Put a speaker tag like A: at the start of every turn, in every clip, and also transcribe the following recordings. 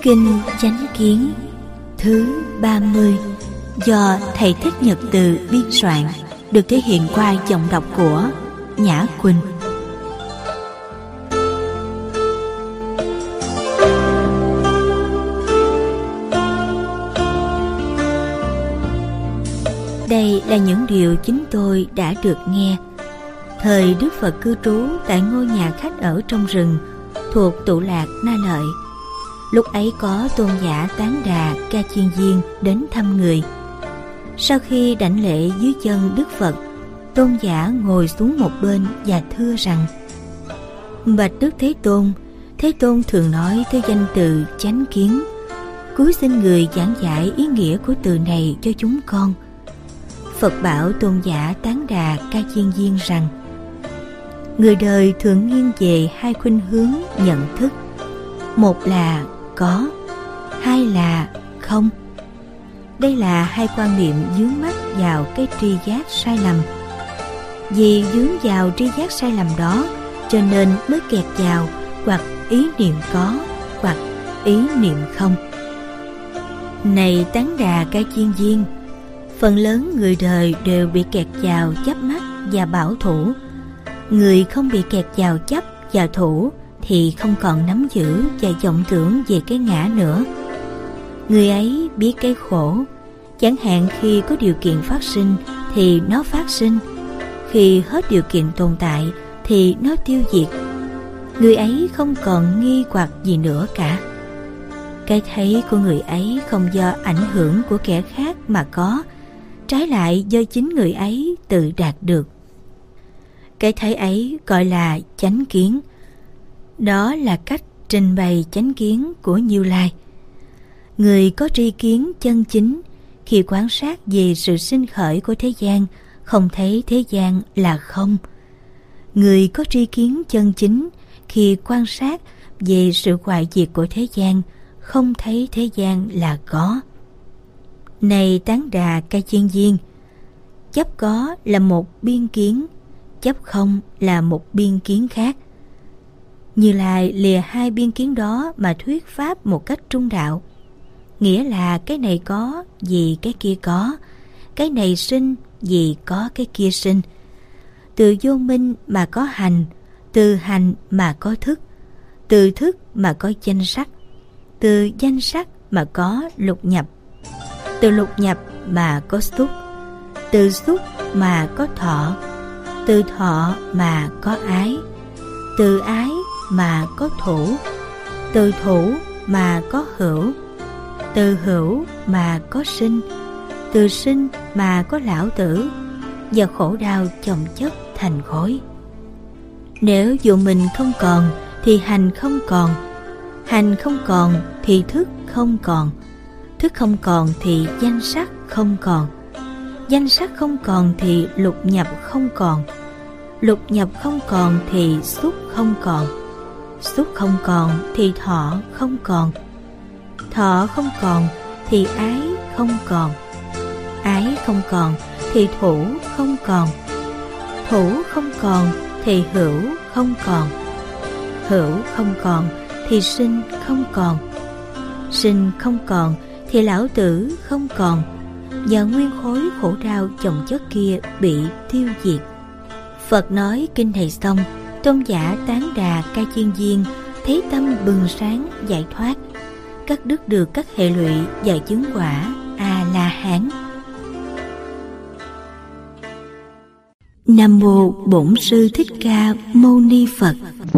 A: Kinh Chánh Kiến thứ 30 do thầy Thích Nhật Từ biên soạn, được thể hiện qua giọng đọc của Nhã Quỳnh. Đây là những điều chính tôi đã được nghe thời Đức Phật cư trú tại ngôi nhà khách ở trong rừng thuộc tụ lạc Na Lợi. Lúc ấy có tôn giả Tán Đà Ca Chiên Viên đến thăm người. Sau khi đảnh lễ dưới chân Đức Phật, tôn giả ngồi xuống một bên và thưa rằng: Bạch Đức Thế Tôn thường nói tới danh từ chánh kiến. Cúi xin người giảng giải ý nghĩa của từ này cho chúng con. Phật bảo tôn giả Tán Đà Ca Chiên Viên rằng: người đời thường nghiêng về hai khuynh hướng nhận thức. Một là có, hai là không. Đây là hai quan niệm vướng mắc vào cái tri giác sai lầm. Vì vướng vào tri giác sai lầm đó, cho nên mới kẹt vào hoặc ý niệm có, hoặc ý niệm không. Này Tán Đà Ca Chiên Viên, phần lớn người đời đều bị kẹt vào chấp mắc và bảo thủ. Người không bị kẹt vào chấp và thủ thì không còn nắm giữ và vọng tưởng về cái ngã nữa. Người ấy biết cái khổ. Chẳng hạn khi có điều kiện phát sinh thì nó phát sinh, khi hết điều kiện tồn tại thì nó tiêu diệt. Người ấy không còn nghi hoặc gì nữa cả. Cái thấy của người ấy không do ảnh hưởng của kẻ khác mà có, trái lại do chính người ấy tự đạt được. Cái thấy ấy gọi là chánh kiến. Đó là cách trình bày chánh kiến của Như Lai. Người có tri kiến chân chính khi quan sát về sự sinh khởi của thế gian, không thấy thế gian là không. Người có tri kiến chân chính khi quan sát về sự hoại diệt của thế gian, không thấy thế gian là có. Này Tán Đà Ca Chiên Viên, chấp có là một biên kiến, chấp không là một biên kiến khác. Như Lai lìa hai biên kiến đó mà thuyết pháp một cách trung đạo. Nghĩa là cái này có vì cái kia có, cái này sinh vì có cái kia sinh. Từ vô minh mà có hành, từ hành mà có thức, từ thức mà có danh sắc, từ danh sắc mà có lục nhập, từ lục nhập mà có xúc, từ xúc mà có thọ, từ thọ mà có ái, từ ái mà có thủ, từ thủ mà có hữu, từ hữu mà có sinh, từ sinh mà có lão tử, và khổ đau chồng chất thành khối. Nếu dù mình không còn thì hành không còn, hành không còn thì thức không còn, thức không còn thì danh sắc không còn, danh sắc không còn thì lục nhập không còn, lục nhập không còn thì xúc không còn, xúc không còn thì thọ không còn, thọ không còn thì ái không còn, ái không còn thì thủ không còn, thủ không còn thì hữu không còn, hữu không còn thì sinh không còn, sinh không còn thì lão tử không còn, và nguyên khối khổ đau chồng chất kia bị tiêu diệt. Phật nói kinh này xong, tôn giả Tán Đà Ca Chiên Viên thấy tâm bừng sáng giải thoát, cắt đứt được các hệ lụy và chứng quả A-la-hán. Nam mô Bổn Sư Thích Ca Mâu Ni Phật.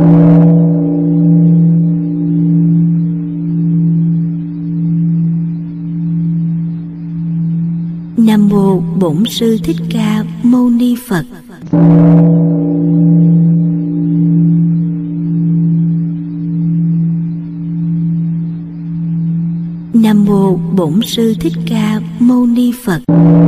A: Nam mô Bổn Sư Thích Ca Mâu Ni Phật. Nam mô Bổn Sư Thích Ca Mâu Ni Phật.